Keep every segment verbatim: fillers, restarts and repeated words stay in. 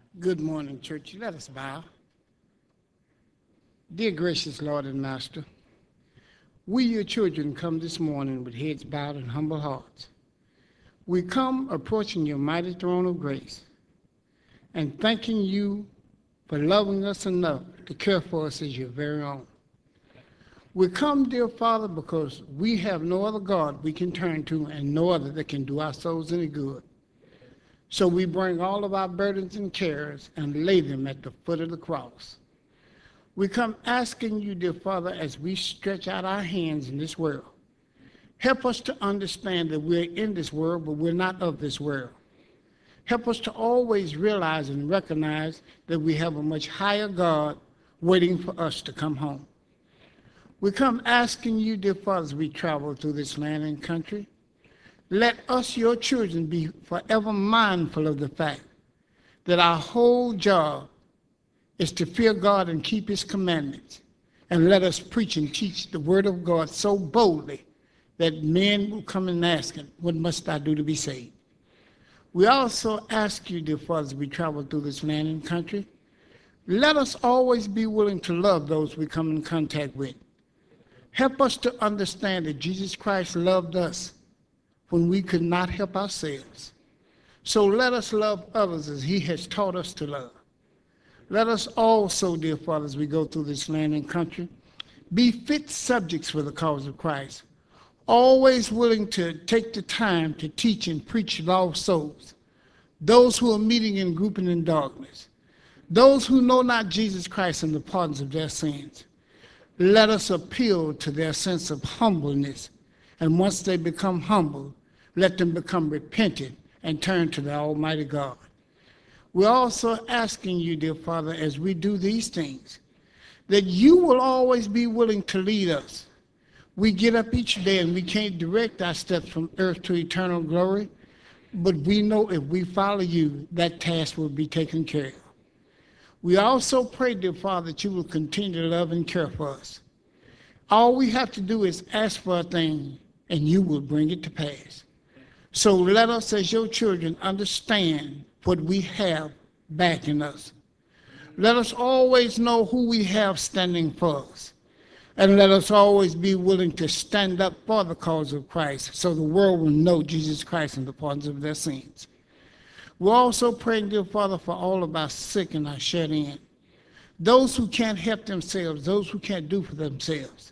Good morning, church. Let us bow. Dear gracious Lord and Master, we, your children, come this morning with heads bowed and humble hearts. We come approaching your mighty throne of grace and thanking you for loving us enough to care for us as your very own. We come, dear Father, because we have no other God we can turn to and no other that can do our souls any good. So we bring all of our burdens and cares and lay them at the foot of the cross. We come asking you, dear Father, as we stretch out our hands in this world, help us to understand that we're in this world, but we're not of this world. Help us to always realize and recognize that we have a much higher God waiting for us to come home. We come asking you, dear Father, as we travel through this land and country, let us, your children, be forever mindful of the fact that our whole job is to fear God and keep his commandments. And let us preach and teach the word of God so boldly that men will come and ask him, what must I do to be saved? We also ask you, dear Father, as we travel through this land and country, let us always be willing to love those we come in contact with. Help us to understand that Jesus Christ loved us when we could not help ourselves. So let us love others as he has taught us to love. Let us also, dear Father, as we go through this land and country, be fit subjects for the cause of Christ, always willing to take the time to teach and preach lost souls, those who are meeting and grouping in darkness, those who know not Jesus Christ and the pardons of their sins. Let us appeal to their sense of humbleness, and once they become humble, let them become repentant and turn to the Almighty God. We're also asking you, dear Father, as we do these things, that you will always be willing to lead us. We get up each day and we can't direct our steps from earth to eternal glory, but we know if we follow you, that task will be taken care of. We also pray, dear Father, that you will continue to love and care for us. All we have to do is ask for a thing, and you will bring it to pass. So let us, as your children, understand what we have backing us. Let us always know who we have standing for us. And let us always be willing to stand up for the cause of Christ so the world will know Jesus Christ and the pardons of their sins. We're also praying, dear Father, for all of our sick and our shut in, those who can't help themselves, those who can't do for themselves.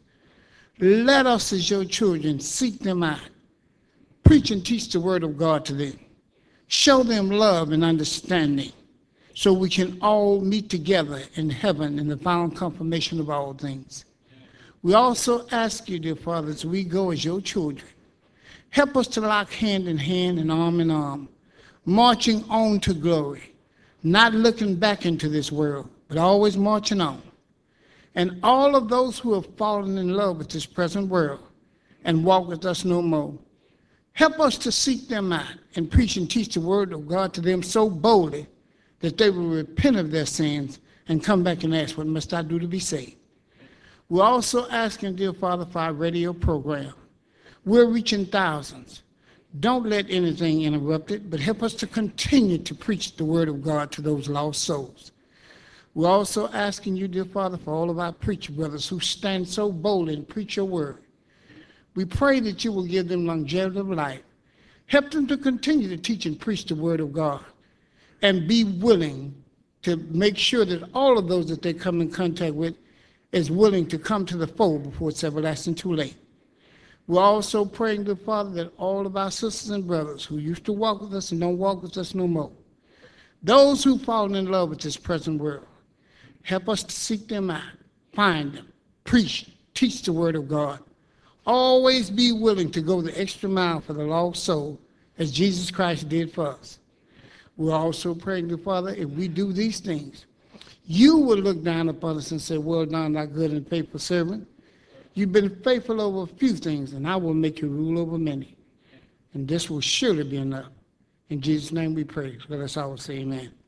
Let us, as your children, seek them out. Preach and teach the word of God to them. Show them love and understanding so we can all meet together in heaven in the final confirmation of all things. We also ask you, dear Father, as we go as your children, help us to lock hand in hand and arm in arm, marching on to glory, not looking back into this world, but always marching on. And all of those who have fallen in love with this present world and walk with us no more, help us to seek them out and preach and teach the word of God to them so boldly that they will repent of their sins and come back and ask, what must I do to be saved? We're also asking, dear Father, for our radio program. We're reaching thousands. Don't let anything interrupt it, but help us to continue to preach the word of God to those lost souls. We're also asking you, dear Father, for all of our preacher brothers who stand so boldly and preach your word. We pray that you will give them longevity of life. Help them to continue to teach and preach the word of God and be willing to make sure that all of those that they come in contact with is willing to come to the fold before it's everlasting too late. We're also praying, dear Father, that all of our sisters and brothers who used to walk with us and don't walk with us no more, those who've fallen in love with this present world, help us to seek them out, find them, preach, teach the word of God. Always be willing to go the extra mile for the lost soul as Jesus Christ did for us. We're also praying, dear Father, if we do these things, you will look down upon us and say, well done, thy good and faithful servant. You've been faithful over a few things, and I will make you rule over many. And this will surely be enough. In Jesus' name we pray. Let us all say amen.